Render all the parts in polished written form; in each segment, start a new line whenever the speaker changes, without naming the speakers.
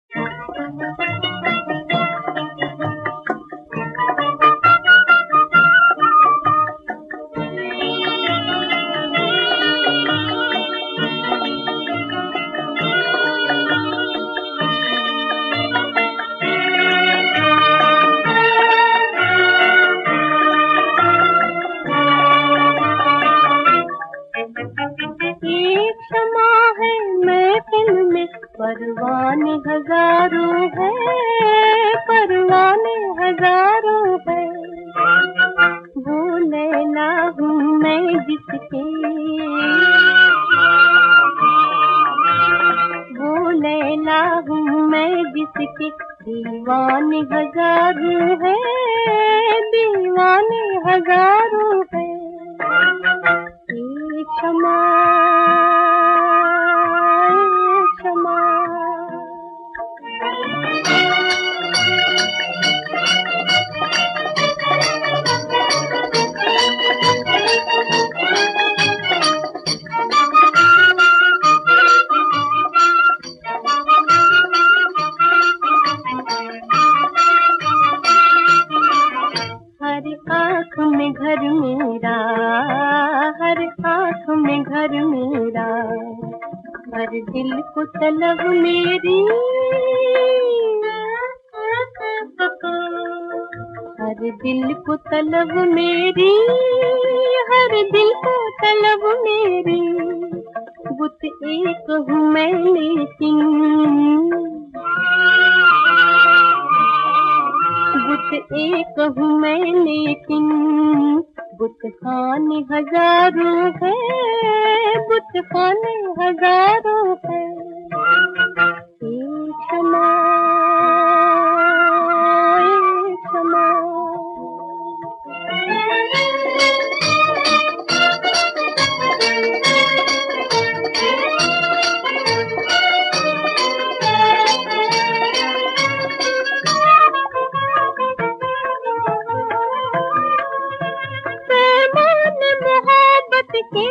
एक क्षमा है महफिल में परवाने हजारों है, परवाने हजारों है। वो लैला हूँ मैं जिसके, वो लैला हूँ मैं जिसके दीवाने हजारों है, दीवाने हजारों है। क्षमा क्षमा हर आँख में घर मेरा, हर आँख में घर मेरा, हर दिल को तलब मेरी, हर दिल को तलब मेरी, हर दिल को तलब मेरी। बुत एक हूँ मैं लेकिन, बुत एक हूँ मैं लेकिन, बुत खाने हजारों है, बुत खाने हजारों है। क्षमा क्षमा के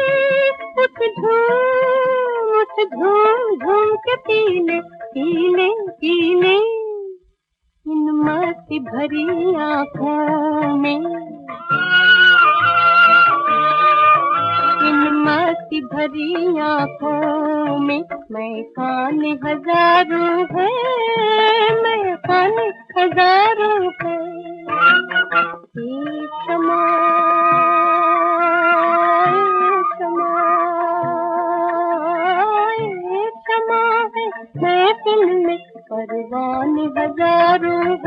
उठ झूम झूम के पीले पीले पीले, इन मस्ती भरी आँखों में, इन मस्ती भरी आँखों में मैं खाने हजारों है, मैं खाने हजारों है। क्षमा महफिल में परवाने हजारों